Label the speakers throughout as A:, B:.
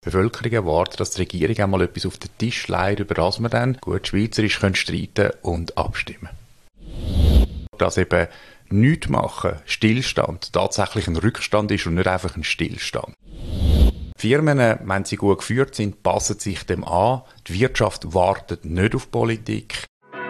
A: Bevölkerung erwartet, dass die Regierung einmal etwas auf den Tisch legt, über das wir dann gut schweizerisch streiten und abstimmen können. Dass eben nichts machen, Stillstand, tatsächlich ein Rückstand ist und nicht einfach ein Stillstand. Die Firmen, wenn sie gut geführt sind, passen sich dem an. Die Wirtschaft wartet nicht auf Politik.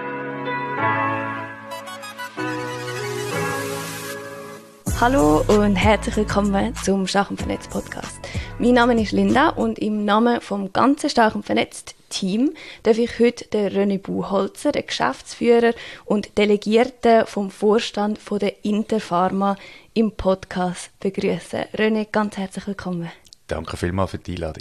B: Hallo und herzlich willkommen zum Stark und Vernetzt Podcast. Mein Name ist Linda und im Namen vom ganzen Stark und Vernetzt Team darf ich heute den René Buchholzer, den Geschäftsführer und Delegierten vom Vorstand von der Interpharma im Podcast begrüßen. René, ganz herzlich willkommen.
A: Danke vielmals für die Einladung.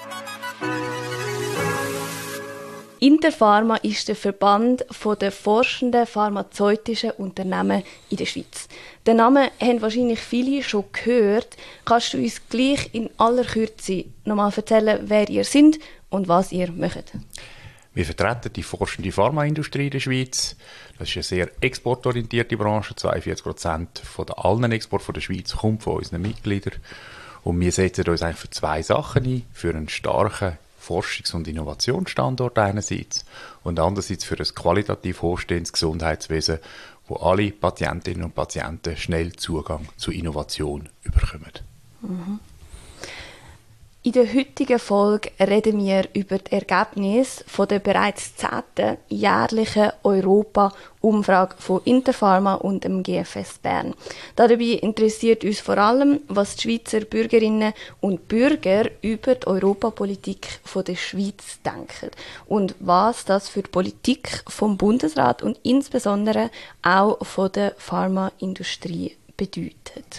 B: Interpharma ist der Verband der forschenden pharmazeutischen Unternehmen in der Schweiz. Den Namen haben wahrscheinlich viele schon gehört. Kannst du uns gleich in aller Kürze nochmal erzählen, wer ihr seid und was ihr macht?
A: Wir vertreten die forschende Pharmaindustrie in der Schweiz. Das ist eine sehr exportorientierte Branche. 42% von allen Exporten der Schweiz kommt von unseren Mitgliedern. Und wir setzen uns eigentlich für zwei Sachen ein. Für einen starken Forschungs- und Innovationsstandort einerseits und andererseits für ein qualitativ hochstehendes Gesundheitswesen, wo alle Patientinnen und Patienten schnell Zugang zu Innovation bekommen.
B: Mhm. In der heutigen Folge reden wir über das Ergebnis von der bereits 10. jährlichen Europa-Umfrage von Interpharma und dem GFS Bern. Dabei interessiert uns vor allem, was die Schweizer Bürgerinnen und Bürger über die Europapolitik der Schweiz denken und was das für die Politik vom Bundesrat und insbesondere auch von der Pharmaindustrie bedeutet.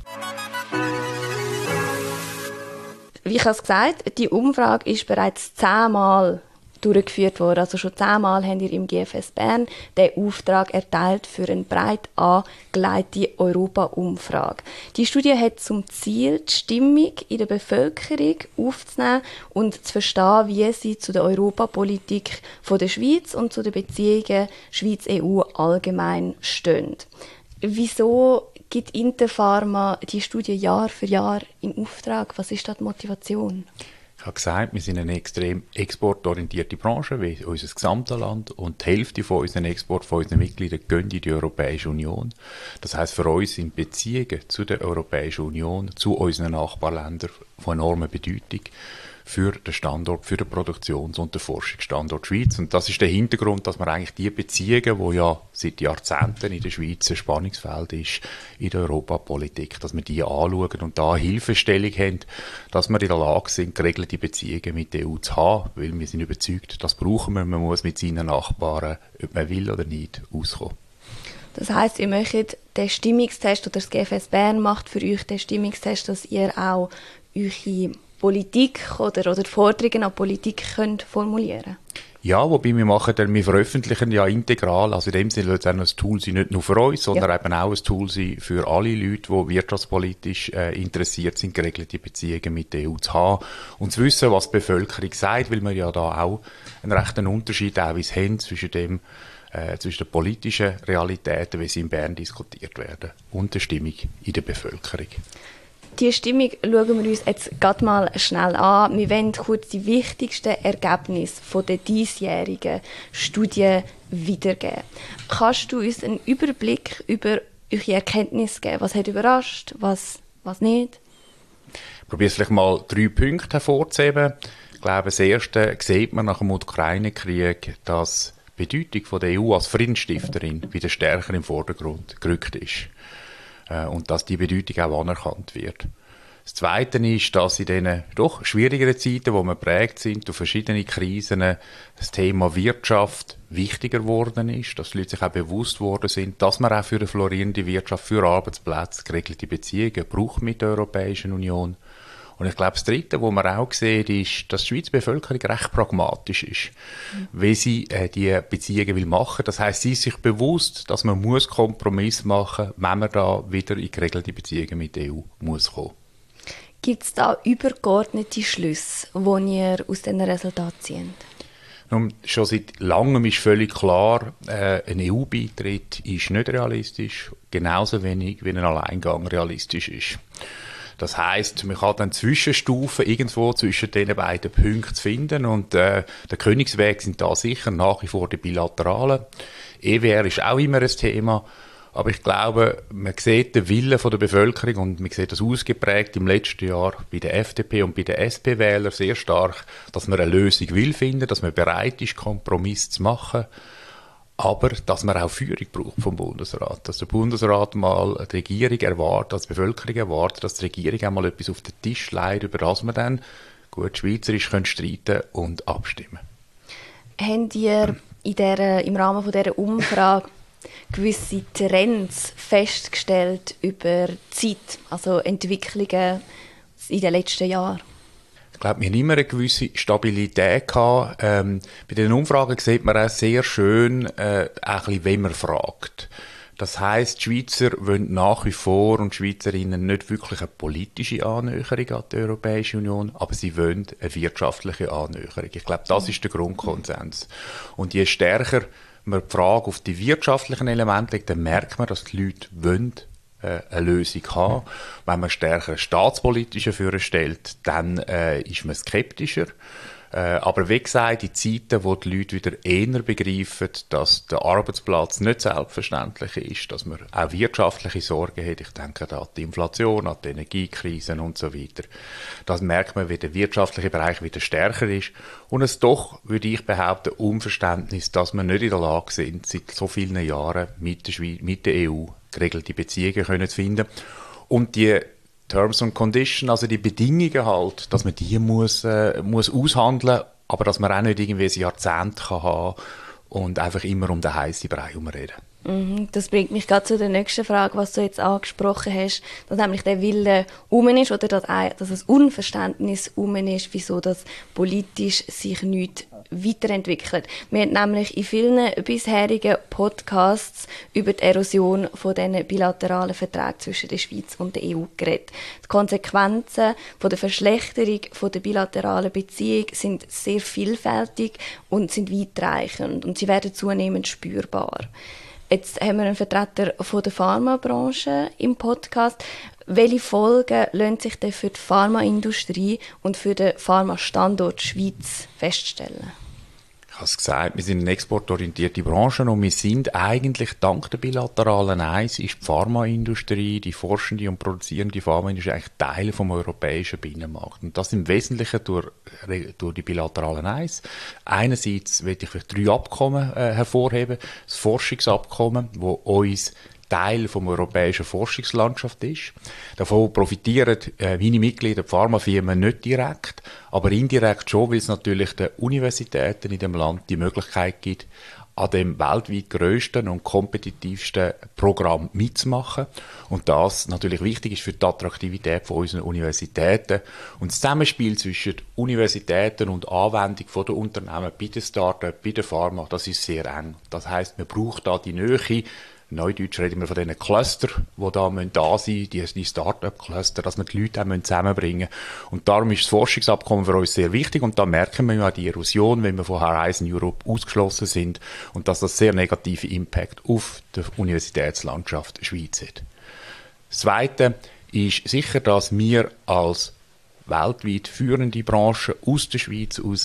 B: Wie ich es gesagt habe, die Umfrage ist bereits 10-mal durchgeführt worden. Also schon 10-mal haben ihr im GFS Bern den Auftrag erteilt für eine breit angelegte Europa-Umfrage. Die Studie hat zum Ziel, die Stimmung in der Bevölkerung aufzunehmen und zu verstehen, wie sie zu der Europapolitik der Schweiz und zu den Beziehungen Schweiz-EU allgemein stehen. Wieso gibt Interpharma die Studie Jahr für Jahr in Auftrag? Was ist da die Motivation?
A: Ich habe gesagt, wir sind eine extrem exportorientierte Branche, wie unser gesamtes Land. Und die Hälfte von unseren Export, von unseren Mitgliedern, gehen in die Europäische Union. Das heisst, für uns sind Beziehungen zu der Europäischen Union, zu unseren Nachbarländern von enormer Bedeutung für den Standort, für den Produktions- und den Forschungsstandort Schweiz. Und das ist der Hintergrund, dass wir eigentlich die Beziehungen, die ja seit Jahrzehnten in der Schweiz ein Spannungsfeld ist, in der Europapolitik, dass wir die anschauen und da eine Hilfestellung haben, dass wir in der Lage sind, geregelte Beziehungen mit der EU zu haben, weil wir sind überzeugt, das brauchen wir, man muss mit seinen Nachbarn, ob man will oder nicht, auskommen.
B: Das heisst, ihr möchtet den Stimmungstest, oder das GFS Bern macht für euch den Stimmungstest, dass ihr auch eure Politik oder Forderungen an Politik könnt formulieren?
A: Ja, wobei wir veröffentlichen ja integral, also in dem Sinne soll es auch ein Tool sein, nicht nur für uns, sondern eben auch ein Tool sein für alle Leute, die wirtschaftspolitisch interessiert sind, geregelte Beziehungen mit der EU zu haben und zu wissen, was die Bevölkerung sagt, weil wir ja da auch einen rechten Unterschied teilweise haben zwischen den politischen Realitäten, wie sie in Bern diskutiert werden, und der Stimmung in der Bevölkerung.
B: Die Stimmung schauen wir uns jetzt gerade mal schnell an. Wir wollen kurz die wichtigsten Ergebnisse von der diesjährigen Studie wiedergeben. Kannst du uns einen Überblick über eure Erkenntnisse geben? Was hat überrascht, was nicht?
A: Ich probiere es vielleicht mal 3 Punkte hervorzuheben. Ich glaube, das erste sieht man nach dem Ukraine-Krieg, dass die Bedeutung von der EU als Friedensstifterin wieder stärker im Vordergrund gerückt ist. Und dass die Bedeutung auch anerkannt wird. Das Zweite ist, dass in diesen doch schwierigeren Zeiten, wo wir geprägt sind durch verschiedene Krisen, das Thema Wirtschaft wichtiger geworden ist, dass die Leute sich auch bewusst worden sind, dass man auch für eine florierende Wirtschaft, für Arbeitsplätze geregelte Beziehungen braucht mit der Europäischen Union. Und ich glaube, das Dritte, was man auch sieht, ist, dass die Schweizer Bevölkerung recht pragmatisch ist, wie sie die Beziehungen will machen. Das heisst, sie ist sich bewusst, dass man muss Kompromiss machen, wenn man da wieder in geregelte Beziehungen mit der EU muss kommen.
B: Gibt es da übergeordnete Schlüsse, die ihr aus diesen Resultaten zieht?
A: Nun, schon seit langem ist völlig klar, ein EU-Beitritt ist nicht realistisch, genauso wenig wie ein Alleingang realistisch ist. Das heisst, man kann dann Zwischenstufen irgendwo zwischen diesen beiden Punkten finden und der Königsweg sind da sicher nach wie vor die bilateralen. EWR ist auch immer ein Thema, aber ich glaube, man sieht den Willen der Bevölkerung und man sieht das ausgeprägt im letzten Jahr bei der FDP und bei den SP-Wählern sehr stark, dass man eine Lösung will finden, dass man bereit ist, Kompromiss zu machen, aber dass man auch Führung braucht vom Bundesrat. Dass der Bundesrat mal die Regierung erwartet, dass die Bevölkerung erwartet, dass die Regierung einmal etwas auf den Tisch legt, über das man dann gut schweizerisch streiten und abstimmen.
B: Habt ihr im Rahmen dieser Umfrage gewisse Trends festgestellt über die Zeit, also Entwicklungen in den letzten Jahren?
A: Ich glaube, wir haben immer eine gewisse Stabilität gehabt. Bei den Umfragen sieht man auch sehr schön, ein bisschen, wen man fragt. Das heisst, die Schweizer wollen nach wie vor und die Schweizerinnen nicht wirklich eine politische Annäherung an die Europäische Union, aber sie wollen eine wirtschaftliche Annäherung. Ich glaube, das ist der Grundkonsens. Und je stärker man die Frage auf die wirtschaftlichen Elemente legt, dann merkt man, dass die Leute wollen eine Lösung haben. Wenn man stärker staatspolitische Führer stellt, dann ist man skeptischer. Aber wie gesagt, die Zeiten, wo die Leute wieder eher begreifen, dass der Arbeitsplatz nicht selbstverständlich ist, dass man auch wirtschaftliche Sorgen hat, ich denke da an die Inflation, an die Energiekrisen und so weiter. Das merkt man, wie der wirtschaftliche Bereich wieder stärker ist. Und es doch, würde ich behaupten, Unverständnis, dass wir nicht in der Lage sind, seit so vielen Jahren mit der EU geregelte Beziehungen können zu finden. Und die Terms and Conditions, also die Bedingungen halt, dass man die muss aushandeln, aber dass man auch nicht irgendwie ein Jahrzehnt kann haben und einfach immer um den heißen Brei herumreden.
B: Das bringt mich gerade zu der nächsten Frage, was du jetzt angesprochen hast, dass nämlich der Wille ist oder dass ein Unverständnis ist, wieso das politisch sich nicht weiterentwickelt. Wir haben nämlich in vielen bisherigen Podcasts über die Erosion von diesen bilateralen Verträgen zwischen der Schweiz und der EU geredet. Die Konsequenzen von der Verschlechterung von der bilateralen Beziehung sind sehr vielfältig und sind weitreichend und sie werden zunehmend spürbar. Jetzt haben wir einen Vertreter von der Pharmabranche im Podcast. Welche Folgen lassen sich denn für die Pharmaindustrie und für den Pharmastandort Schweiz feststellen?
A: Ich habe es gesagt, wir sind eine exportorientierte Branche und wir sind eigentlich dank der bilateralen Eins ist die Pharmaindustrie, die forschende und produzierende Pharmaindustrie eigentlich Teil vom europäischen Binnenmarkt. Und das im Wesentlichen durch die bilateralen Eins. Einerseits möchte ich vielleicht 3 Abkommen hervorheben. Das Forschungsabkommen, das uns Teil vom europäischen Forschungslandschaft ist. Davon profitieren meine Mitglieder, die Pharmafirmen, nicht direkt, aber indirekt schon, weil es natürlich den Universitäten in dem Land die Möglichkeit gibt, an dem weltweit grössten und kompetitivsten Programm mitzumachen. Und das natürlich wichtig ist für die Attraktivität von unseren Universitäten. Und das Zusammenspiel zwischen Universitäten und Anwendung von den Unternehmen bei den Start-up, bei der Pharma, das ist sehr eng. Das heisst, man braucht da die Nähe. Neudeutsch reden wir von diesen Cluster, die da sein müssen, die Start-up-Cluster, dass wir die Leute auch zusammenbringen müssen. Und darum ist das Forschungsabkommen für uns sehr wichtig und da merken wir ja die Erosion, wenn wir von Horizon Europe ausgeschlossen sind und dass das sehr negative Impact auf die Universitätslandschaft Schweiz hat. Das Zweite ist sicher, dass wir als weltweit führende Branche aus der Schweiz heraus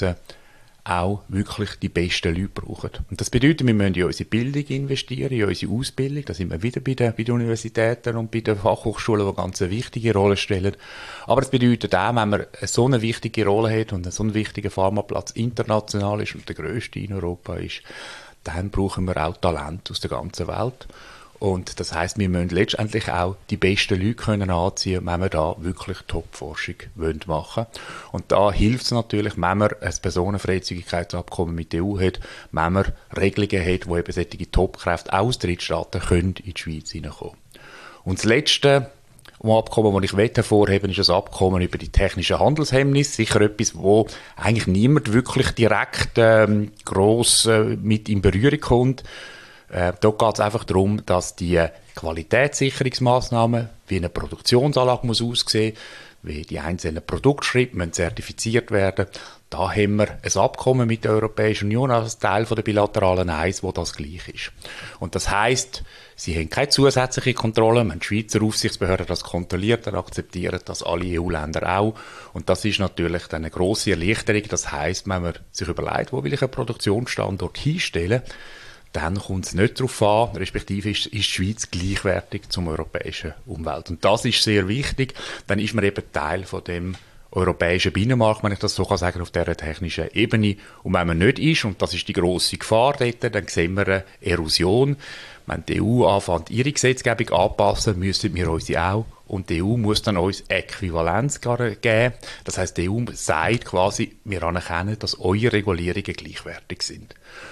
A: auch wirklich die besten Leute brauchen. Und das bedeutet, wir müssen in unsere Bildung investieren, in unsere Ausbildung. Da sind wir wieder bei den Universitäten und bei den Fachhochschulen, die ganz eine wichtige Rolle stellen. Aber es bedeutet auch, wenn man so eine wichtige Rolle hat und so einen wichtigen Pharmaplatz international ist und der grösste in Europa ist, dann brauchen wir auch Talent aus der ganzen Welt. Und das heisst, wir müssen letztendlich auch die besten Leute können anziehen, wenn wir da wirklich Top-Forschung machen wollen. Und da hilft es natürlich, wenn man ein Personenfreizügigkeitsabkommen mit der EU hat, wenn man Regelungen hat, wo eben solche Top-Kräfte aus Drittstaaten können in die Schweiz hineinkommen. Und das letzte Abkommen, das ich hervorheben will, ist das Abkommen über die technischen Handelshemmnisse. Sicher etwas, wo eigentlich niemand wirklich direkt gross mit in Berührung kommt. Dort geht es einfach darum, dass die Qualitätssicherungsmaßnahmen, wie eine Produktionsanlage muss aussehen, wie die einzelnen Produktschritte müssen zertifiziert werden. Da haben wir ein Abkommen mit der Europäischen Union als Teil der bilateralen Eins, wo das gleich ist. Und das heisst, sie haben keine zusätzliche Kontrolle. Wenn die Schweizer Aufsichtsbehörde das kontrolliert, dann akzeptieren das alle EU-Länder auch. Und das ist natürlich eine grosse Erleichterung. Das heisst, wenn man sich überlegt, wo will ich einen Produktionsstandort hinstellen, dann kommt es nicht darauf an, respektive ist die Schweiz gleichwertig zum europäischen Umwelt. Und das ist sehr wichtig. Dann ist man eben Teil von dem europäischen Binnenmarkt, wenn ich das so kann sagen, auf dieser technischen Ebene. Und wenn man nicht ist, und das ist die grosse Gefahr dort, dann sehen wir eine Erosion. Wenn die EU anfängt, ihre Gesetzgebung anzupassen, müssen wir unsere auch. Und die EU muss dann uns Äquivalenz geben. Das heisst, die EU sagt quasi, wir anerkennen, dass eure Regulierungen gleichwertig sind.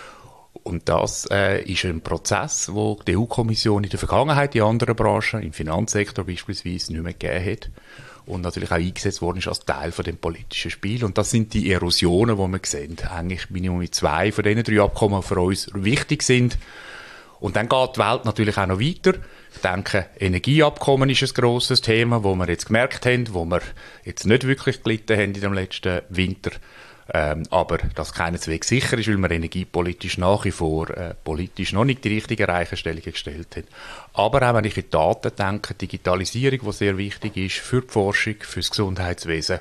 A: Und das ist ein Prozess, wo die EU-Kommission in der Vergangenheit in anderen Branchen, im Finanzsektor beispielsweise, nicht mehr gegeben hat. Und natürlich auch eingesetzt worden ist als Teil von dem politischen Spiel. Und das sind die Erosionen, die wir sehen. Eigentlich Minimum 2 von diesen 3 Abkommen für uns wichtig sind. Und dann geht die Welt natürlich auch noch weiter. Ich denke, Energieabkommen ist ein grosses Thema, wo wir jetzt gemerkt haben, wo wir jetzt nicht wirklich gelitten haben in dem letzten Winter. Aber das keineswegs sicher ist, weil wir energiepolitisch nach wie vor politisch noch nicht die richtigen Weichenstellungen gestellt haben. Aber auch wenn ich in Daten denke, Digitalisierung, die sehr wichtig ist für die Forschung, für das Gesundheitswesen.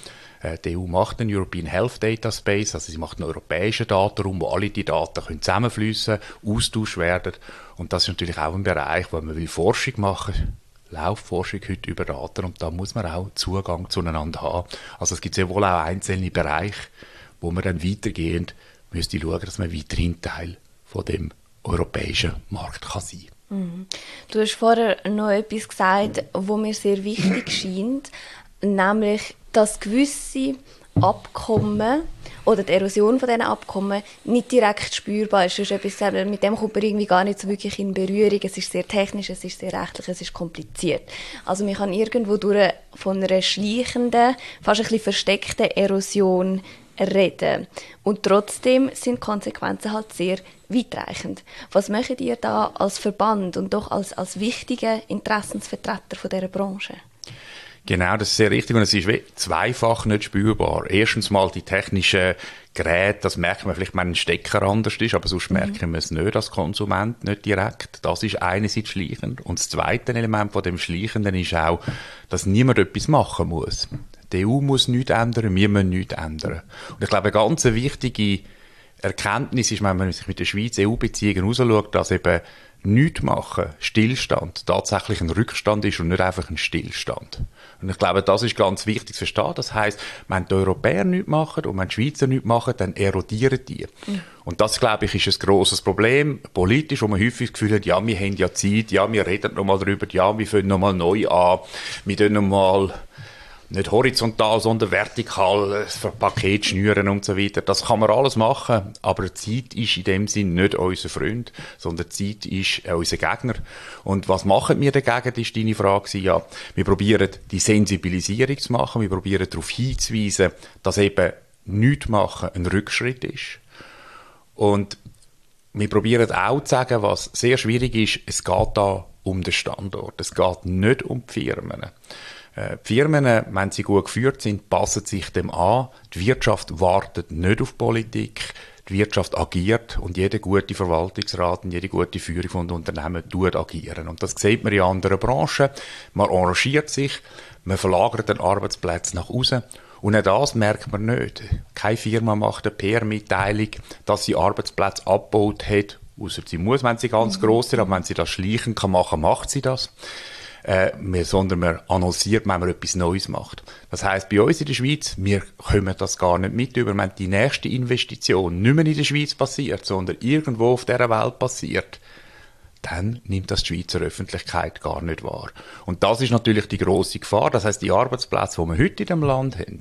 A: Die EU macht einen European Health Data Space, also sie macht einen europäischen Datenraum, wo alle die Daten zusammenfließen, austauscht werden. Und das ist natürlich auch ein Bereich, wo man Forschung machen will. Laufforschung heute über Daten und da muss man auch Zugang zueinander haben. Also es gibt sehr wohl auch einzelne Bereiche, wo man dann weitergehend müsste schauen, dass man weiterhin Teil von dem europäischen Markt kann sein.
B: Mhm. Du hast vorher noch etwas gesagt, was mir sehr wichtig scheint, nämlich, dass gewisse Abkommen oder die Erosion von diesen Abkommen nicht direkt spürbar ist. Du hast etwas gesagt, mit dem kommt man irgendwie gar nicht so wirklich in Berührung. Es ist sehr technisch, es ist sehr rechtlich, es ist kompliziert. Also man kann irgendwo durch von einer schleichenden, fast ein bisschen versteckten Erosion reden. Und trotzdem sind die Konsequenzen halt sehr weitreichend. Was möchtet ihr da als Verband und doch als wichtige Interessensvertreter von dieser Branche?
A: Genau, das ist sehr richtig und es ist zweifach nicht spürbar. Erstens mal die technischen Geräte, das merkt man vielleicht, wenn ein Stecker anders ist, aber sonst merken wir es nicht als Konsument, nicht direkt. Das ist einerseits schleichend. Und das zweite Element von dem Schleichenden ist auch, dass niemand etwas machen muss. Die EU muss nichts ändern, wir müssen nichts ändern. Und ich glaube, eine ganz wichtige Erkenntnis ist, wenn man sich mit der Schweiz-EU-Beziehungen rausschaut, dass eben nichts machen, Stillstand, tatsächlich ein Rückstand ist und nicht einfach ein Stillstand. Und ich glaube, das ist ganz wichtig zu verstehen. Das heisst, wenn die Europäer nichts machen und wenn die Schweizer nichts machen, dann erodieren die. Und das, glaube ich, ist ein grosses Problem, politisch, wo man häufig das Gefühl hat, ja, wir haben ja Zeit, ja, wir reden noch mal darüber, ja, wir fangen noch mal neu an, wir tun noch mal nicht horizontal, sondern vertikal das Paket schnüren und so weiter. Das kann man alles machen, aber die Zeit ist in dem Sinn nicht unser Freund, sondern die Zeit ist unser Gegner. Und was machen wir dagegen, ist deine Frage. Ja, wir probieren die Sensibilisierung zu machen, wir probieren darauf hinzuweisen, dass eben nichts machen ein Rückschritt ist. Und wir probieren auch zu sagen, was sehr schwierig ist, es geht da um den Standort, es geht nicht um die Firmen. Die Firmen, wenn sie gut geführt sind, passen sich dem an. Die Wirtschaft wartet nicht auf Politik. Die Wirtschaft agiert und jeder gute Verwaltungsrat und jede gute Führung von Unternehmen tut agieren. Und das sieht man in anderen Branchen. Man arrangiert sich, man verlagert den Arbeitsplatz nach außen. Und auch das merkt man nicht. Keine Firma macht eine PR-Mitteilung, dass sie Arbeitsplätze abgebaut hat. Ausser sie muss, wenn sie ganz gross sind, aber wenn sie das schleichen kann machen, macht sie das. Sondern man annonciert, wenn man etwas Neues macht. Das heisst, bei uns in der Schweiz, wir kommen das gar nicht mit über, wenn die nächste Investition nicht mehr in der Schweiz passiert, sondern irgendwo auf dieser Welt passiert, dann nimmt das die Schweizer Öffentlichkeit gar nicht wahr. Und das ist natürlich die grosse Gefahr. Das heisst, die Arbeitsplätze, die wir heute in dem Land haben,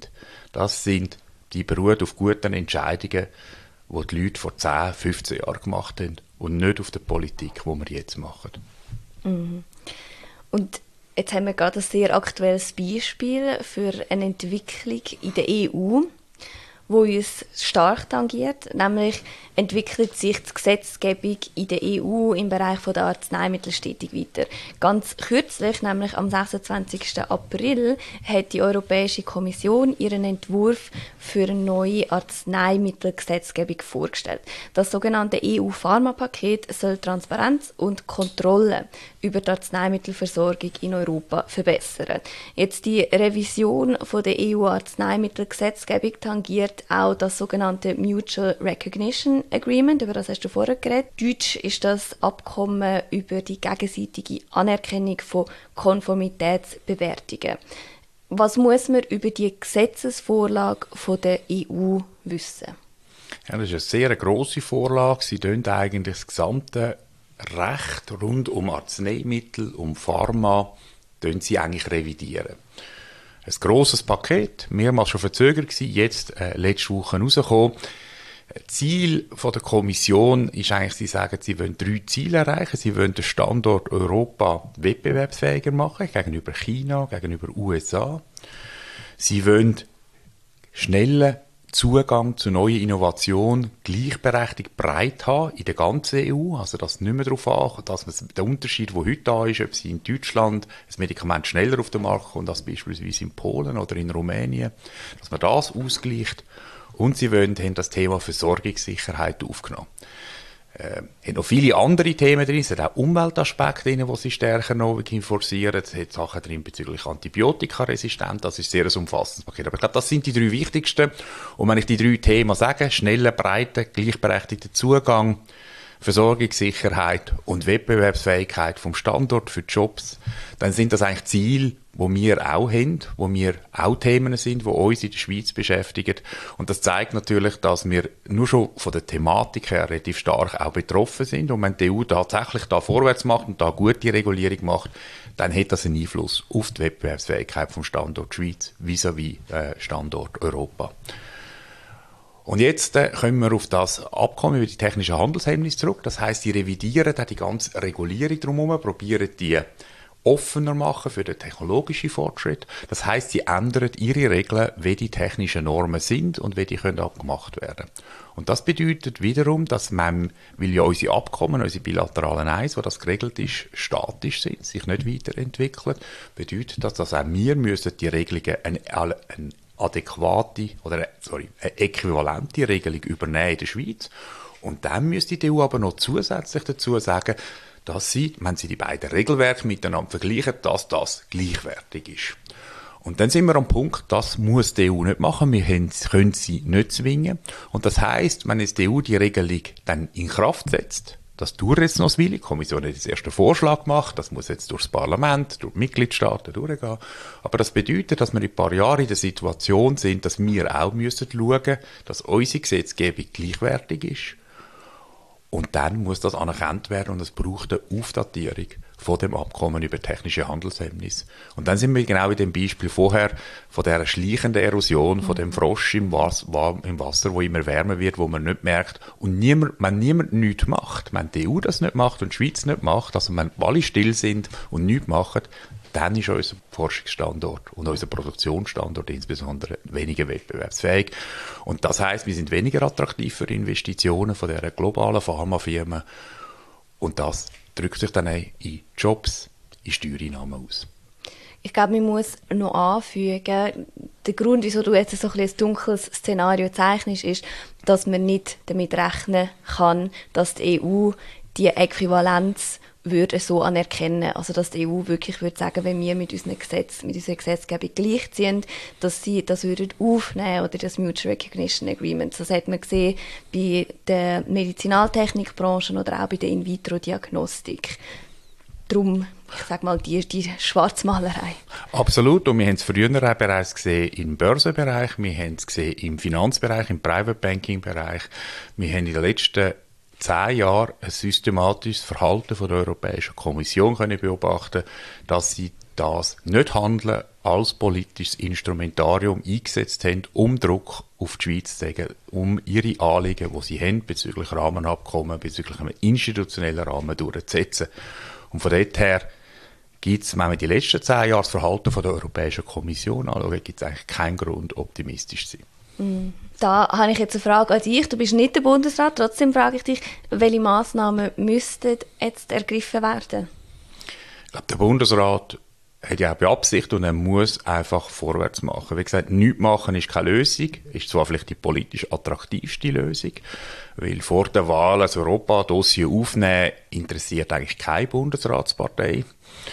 A: die beruhen auf guten Entscheidungen, die die Leute vor 10, 15 Jahren gemacht haben und nicht auf der Politik, die wir jetzt machen.
B: Mhm. Und jetzt haben wir gerade ein sehr aktuelles Beispiel für eine Entwicklung in der EU, wo uns stark tangiert, nämlich entwickelt sich die Gesetzgebung in der EU im Bereich der Arzneimittel stetig weiter. Ganz kürzlich, nämlich am 26. April, hat die Europäische Kommission ihren Entwurf für eine neue Arzneimittelgesetzgebung vorgestellt. Das sogenannte EU-Pharmapaket soll Transparenz und Kontrolle über die Arzneimittelversorgung in Europa verbessern. Jetzt die Revision von der EU-Arzneimittelgesetzgebung tangiert auch das sogenannte Mutual Recognition Agreement, über das hast du vorher geredet. Deutsch ist das Abkommen über die gegenseitige Anerkennung von Konformitätsbewertungen. Was muss man über die Gesetzesvorlage von der EU wissen?
A: Ja, das ist eine sehr grosse Vorlage. Sie tun eigentlich das gesamte Recht rund um Arzneimittel, um Pharma, sie eigentlich revidieren. Ein grosses Paket, mehrmals schon verzögert gewesen, jetzt letzte Woche rausgekommen. Ziel von der Kommission ist eigentlich, sie sagen, sie wollen 3 Ziele erreichen. Sie wollen den Standort Europa wettbewerbsfähiger machen, gegenüber China, gegenüber USA. Sie wollen schnellen Zugang zu neuen Innovationen gleichberechtigt breit haben in der ganzen EU. Also, dass nicht mehr darauf ankommt, dass man der Unterschied, der heute da ist, ob sie in Deutschland ein Medikament schneller auf den Markt kommt als beispielsweise in Polen oder in Rumänien, dass man das ausgleicht. Und sie haben das Thema Versorgungssicherheit aufgenommen. Hat noch viele andere Themen drin, es hat auch Umweltaspekte drin, die sie stärker noch forcieren. Es hat Sachen drin bezüglich Antibiotikaresistenz, das ist sehr ein umfassendes Paket. Aber ich glaube, das sind die 3 wichtigsten. Und wenn ich die 3 Themen sage, schneller, breiter, gleichberechtigter Zugang, Versorgungssicherheit und Wettbewerbsfähigkeit vom Standort für die Jobs, dann sind das eigentlich Ziele, die wir auch haben, wo wir auch Themen sind, die uns in der Schweiz beschäftigen. Und das zeigt natürlich, dass wir nur schon von der Thematik her relativ stark auch betroffen sind. Und wenn die EU tatsächlich da vorwärts macht und da gute Regulierung macht, dann hat das einen Einfluss auf die Wettbewerbsfähigkeit vom Standort Schweiz vis-à-vis Standort Europa. Und jetzt kommen wir auf das Abkommen über die technischen Handelshemmnisse zurück. Das heisst, sie revidieren die ganze Regulierung drumherum, probieren die offener machen für den technologischen Fortschritt. Das heisst, sie ändern ihre Regeln, wie die technischen Normen sind und wie die können abgemacht werden. Und das bedeutet wiederum, dass man, weil ja unsere Abkommen, unsere bilateralen Eins, wo das geregelt ist, statisch sind, sich nicht weiterentwickeln, bedeutet das, dass auch wir müssen die Regelungen eine adäquate oder eine äquivalente Regelung übernehmen in der Schweiz. Und dann müsste die EU aber noch zusätzlich dazu sagen, dass sie, wenn sie die beiden Regelwerke miteinander vergleichen, dass das gleichwertig ist. Und dann sind wir am Punkt, das muss die EU nicht machen, wir können sie nicht zwingen. Und das heisst, wenn jetzt die EU die Regelung dann in Kraft setzt, das dauert jetzt noch eine Weile, die Kommission hat jetzt erst einen Vorschlag gemacht, das muss jetzt durchs Parlament, durch die Mitgliedstaaten durchgehen. Aber das bedeutet, dass wir in ein paar Jahren in der Situation sind, dass wir auch schauen müssen, dass unsere Gesetzgebung gleichwertig ist. Und dann muss das anerkannt werden und es braucht eine Aufdatierung von dem Abkommen über technische Handelshemmnisse. Und dann sind wir genau in dem Beispiel vorher von dieser schleichenden Erosion, von dem Frosch im Wasser, wo immer wärmer wird, wo man nicht merkt. Und wenn niemand nichts macht, wenn die EU das nicht macht und die Schweiz nicht macht, also wenn alle still sind und nichts machen, dann ist unser Forschungsstandort und unser Produktionsstandort insbesondere weniger wettbewerbsfähig. Und das heisst, wir sind weniger attraktiv für Investitionen von dieser globalen Pharmafirmen. Und das drückt sich dann auch in Jobs, in Steuereinnahmen aus.
B: Ich glaube, man muss noch anfügen, der Grund, wieso du jetzt so ein dunkles Szenario zeichnest, ist, dass man nicht damit rechnen kann, dass die EU die Äquivalenz würde so anerkennen, also dass die EU wirklich würde sagen, wenn wir mit unserem Gesetz, mit unserer Gesetzgebung gleichziehen, dass sie das würden aufnehmen oder das Mutual Recognition Agreement. Das hat man gesehen bei der Medizinaltechnikbranche oder auch bei der In-vitro-Diagnostik. Darum, ich sage mal, die Schwarzmalerei.
A: Absolut. Und wir haben es früher auch bereits gesehen im Börsenbereich, wir haben es gesehen im Finanzbereich, im Private Banking Bereich. Wir haben in den letzten 10 Jahren ein systematisches Verhalten von der Europäischen Kommission können beobachten, dass sie das nicht handeln als politisches Instrumentarium eingesetzt haben, um Druck auf die Schweiz zu legen, um ihre Anliegen, die sie haben, bezüglich Rahmenabkommen, bezüglich einem institutionellen Rahmen durchzusetzen. Und von dort her gibt es, wenn man die letzten 10 Jahre das Verhalten von der Europäischen Kommission anschaut, gibt es eigentlich keinen Grund, optimistisch zu sein.
B: Da habe ich jetzt eine Frage an dich. Du bist nicht der Bundesrat, trotzdem frage ich dich, welche Massnahmen müssten jetzt ergriffen werden?
A: Ich glaube, der Bundesrat hat ja auch beabsichtigt und er muss einfach vorwärts machen. Wie gesagt, nichts machen ist keine Lösung, ist zwar vielleicht die politisch attraktivste Lösung, weil vor der Wahl ein Europa-Dossier aufnehmen interessiert eigentlich keine Bundesratspartei.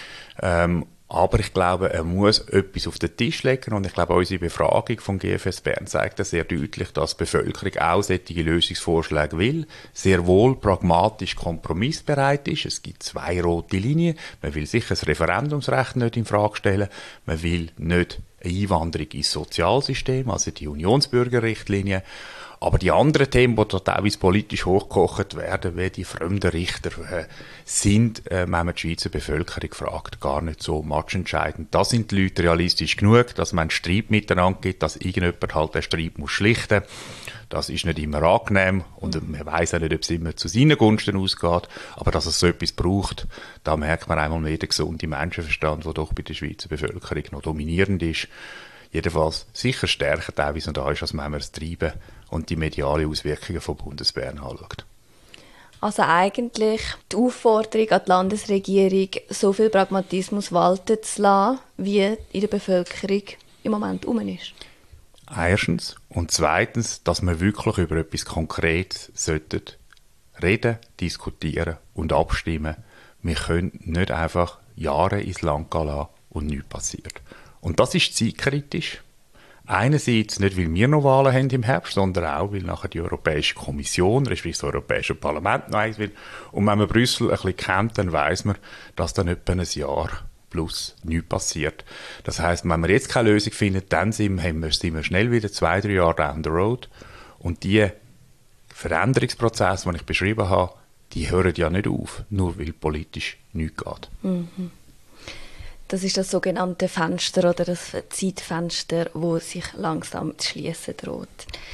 A: Aber ich glaube, er muss etwas auf den Tisch legen und ich glaube, unsere Befragung vom GFS Bern zeigt sehr deutlich, dass die Bevölkerung auch solche Lösungsvorschläge will, sehr wohl pragmatisch kompromissbereit ist. Es gibt 2 rote Linien. Man will sicher das Referendumsrecht nicht in Frage stellen. Man will nicht eine Einwanderung ins Sozialsystem, also die Unionsbürgerrichtlinie. Aber die anderen Themen, die dort teilweise politisch hochgekocht werden, wie die fremden Richter, sind, wenn man die Schweizer Bevölkerung fragt, gar nicht so matchentscheidend. Da sind die Leute realistisch genug, dass man einen Streit miteinander gibt, dass irgendjemand halt den Streit muss schlichten. Das ist nicht immer angenehm und man weiss auch nicht, ob es immer zu seinen Gunsten ausgeht. Aber dass es so etwas braucht, da merkt man einmal mehr den gesunden Menschenverstand, der doch bei der Schweizer Bevölkerung noch dominierend ist. Jedenfalls sicher stärker teilweise und da ist, als wenn man das Treiben und die mediale Auswirkungen von Bundesbern anschaut.
B: Also eigentlich die Aufforderung an die Landesregierung, so viel Pragmatismus walten zu lassen, wie in der Bevölkerung im Moment herum ist.
A: Erstens. Und zweitens, dass wir wirklich über etwas Konkretes sollten reden, diskutieren und abstimmen. Wir können nicht einfach Jahre ins Land gehen lassen und nichts passiert. Und das ist zeitkritisch. Einerseits nicht, weil wir noch Wahlen haben im Herbst, sondern auch, weil nachher die Europäische Kommission, respektive das Europäische Parlament noch eins will. Und wenn man Brüssel ein bisschen kennt, dann weiss man, dass dann etwa ein Jahr plus nichts passiert. Das heisst, wenn wir jetzt keine Lösung finden, dann sind wir schnell wieder 2-3 Jahre down the road. Und die Veränderungsprozesse, die ich beschrieben habe, die hören ja nicht auf, nur weil politisch nichts geht.
B: Mhm. Das ist das sogenannte Fenster oder das Zeitfenster, das sich langsam zu schliessen droht.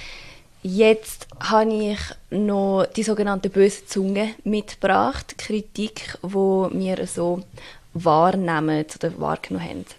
B: Jetzt habe ich noch die sogenannte böse Zunge mitgebracht, Kritik, die wir so wahrnehmen oder wahrgenommen haben.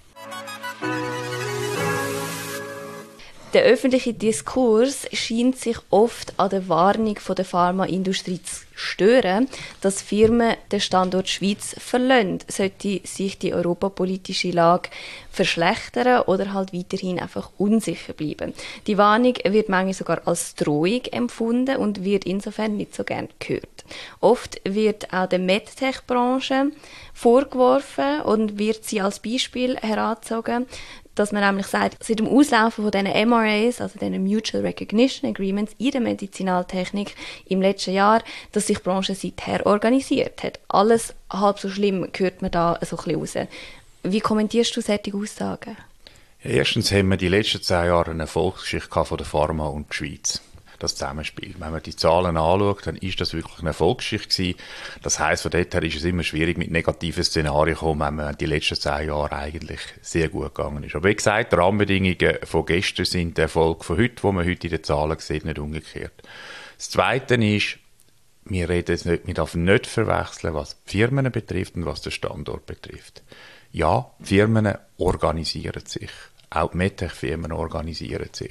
B: Der öffentliche Diskurs scheint sich oft an der Warnung der Pharmaindustrie zu stören, dass Firmen den Standort Schweiz verlassen, sollte sich die europapolitische Lage verschlechtern oder halt weiterhin einfach unsicher bleiben. Die Warnung wird manchmal sogar als Drohung empfunden und wird insofern nicht so gern gehört. Oft wird auch der MedTech-Branche vorgeworfen und wird sie als Beispiel herangezogen, dass man nämlich sagt, seit dem Auslaufen von diesen MRAs, also diesen Mutual Recognition Agreements in der Medizinaltechnik im letzten Jahr, dass sich die Branche seither organisiert hat. Alles halb so schlimm hört man da so ein bisschen raus. Wie kommentierst du solche Aussagen?
A: Ja, erstens haben wir die letzten 10 Jahre eine Erfolgsgeschichte von der Pharma und der Schweiz. Das Zusammenspiel. Wenn man die Zahlen anschaut, dann ist das wirklich eine Erfolgsgeschichte gewesen. Das heisst, von dort her ist es immer schwierig, mit negativen Szenarien zu kommen, wenn man die letzten 10 Jahre eigentlich sehr gut gegangen ist. Aber wie gesagt, die Rahmenbedingungen von gestern sind der Erfolg von heute, wo man heute in den Zahlen sieht, nicht umgekehrt. Das Zweite ist, wir dürfen nicht verwechseln, was die Firmen betrifft und was den Standort betrifft. Ja, die Firmen organisieren sich. Auch die MedTech-Firmen organisieren sich.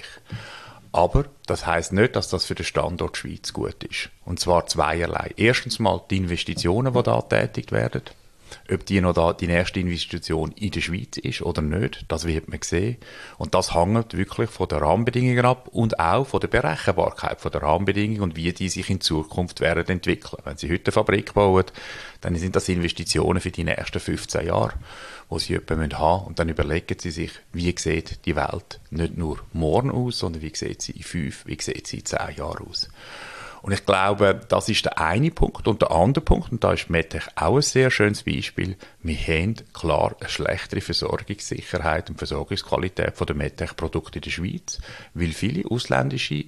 A: Aber das heisst nicht, dass das für den Standort Schweiz gut ist. Und zwar zweierlei. Erstens mal die Investitionen, die da tätigt werden. Ob die noch da die nächste Investition in der Schweiz ist oder nicht, das wird man sehen. Und das hängt wirklich von den Rahmenbedingungen ab und auch von der Berechenbarkeit von der Rahmenbedingungen und wie die sich in Zukunft werden entwickeln. Wenn Sie heute eine Fabrik bauen, dann sind das Investitionen für die nächsten 15 Jahre, die Sie haben müssen. Und dann überlegen Sie sich, wie sieht die Welt nicht nur morgen aus, sondern wie sieht sie in 5, wie sieht sie in 10 Jahren aus. Und ich glaube, das ist der eine Punkt. Und der andere Punkt, und da ist MedTech auch ein sehr schönes Beispiel, wir haben klar eine schlechtere Versorgungssicherheit und Versorgungsqualität von den MedTech-Produkten in der Schweiz, weil viele ausländische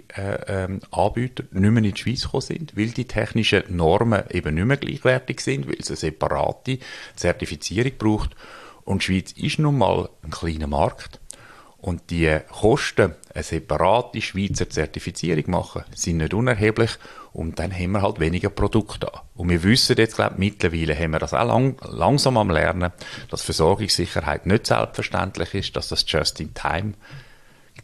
A: Anbieter nicht mehr in die Schweiz gekommen sind, weil die technischen Normen eben nicht mehr gleichwertig sind, weil es eine separate Zertifizierung braucht. Und die Schweiz ist nun mal ein kleiner Markt. Und die Kosten, eine separate Schweizer Zertifizierung machen, sind nicht unerheblich und dann haben wir halt weniger Produkte da. Und wir wissen jetzt, glaube ich, mittlerweile haben wir das auch langsam am Lernen, dass Versorgungssicherheit nicht selbstverständlich ist, dass das Just-in-Time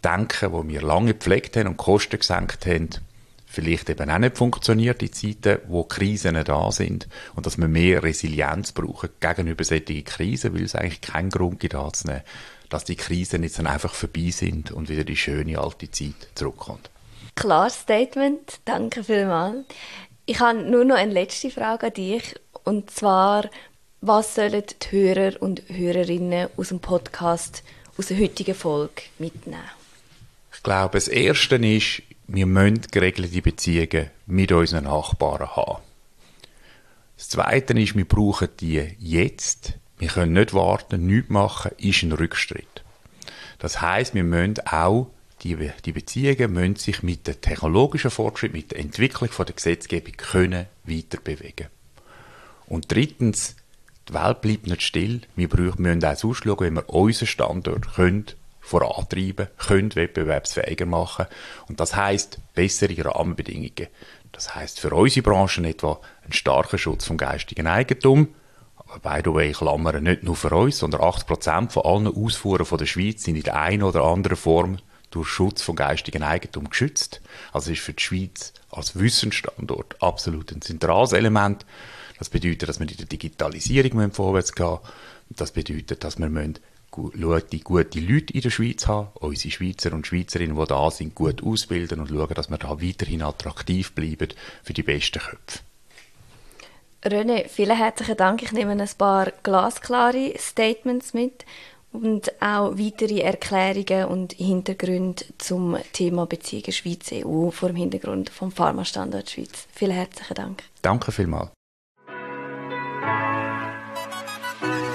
A: Denken, das wir lange gepflegt haben und Kosten gesenkt haben, vielleicht eben auch nicht funktioniert in Zeiten, wo Krisen da sind und dass wir mehr Resilienz brauchen gegenüber solchen Krisen, weil es eigentlich keinen Grund gibt anzunehmen, dass die Krisen jetzt dann einfach vorbei sind und wieder die schöne alte Zeit zurückkommt.
B: Klares Statement, danke vielmals. Ich habe nur noch eine letzte Frage an dich, und zwar, was sollen die Hörer und Hörerinnen aus dem Podcast, aus der heutigen Folge mitnehmen?
A: Ich glaube, das Erste ist, wir müssen geregelte Beziehungen mit unseren Nachbarn haben. Das Zweite ist, wir brauchen die jetzt. Wir können nicht warten, nichts machen, ist ein Rückschritt. Das heisst, wir müssen auch, die Beziehungen müssen sich mit dem technologischen Fortschritt, mit der Entwicklung von der Gesetzgebung können weiter bewegen. Und drittens, die Welt bleibt nicht still. Wir müssen auch sonst schauen, wie wir unseren Standort vorantreiben können, wettbewerbsfähiger machen. Und das heisst bessere Rahmenbedingungen. Das heisst für unsere Branche etwa einen starken Schutz vom geistigen Eigentum. Aber by the way, Klammern, nicht nur für uns, sondern 80% von allen Ausfuhren von der Schweiz sind in der einen oder anderen Form durch Schutz vom geistigen Eigentum geschützt. Also ist für die Schweiz als Wissensstandort absolut ein zentrales Element. Das bedeutet, dass wir in der Digitalisierung vorwärts gehen müssen. Das bedeutet, dass wir gute Leute in der Schweiz haben, unsere Schweizer und Schweizerinnen, die da sind, gut ausbilden und schauen, dass wir da weiterhin attraktiv bleiben für die besten Köpfe.
B: René, vielen herzlichen Dank. Ich nehme ein paar glasklare Statements mit und auch weitere Erklärungen und Hintergründe zum Thema Beziehungen Schweiz-EU vor dem Hintergrund vom Pharmastandort Schweiz. Vielen herzlichen Dank.
A: Danke vielmals.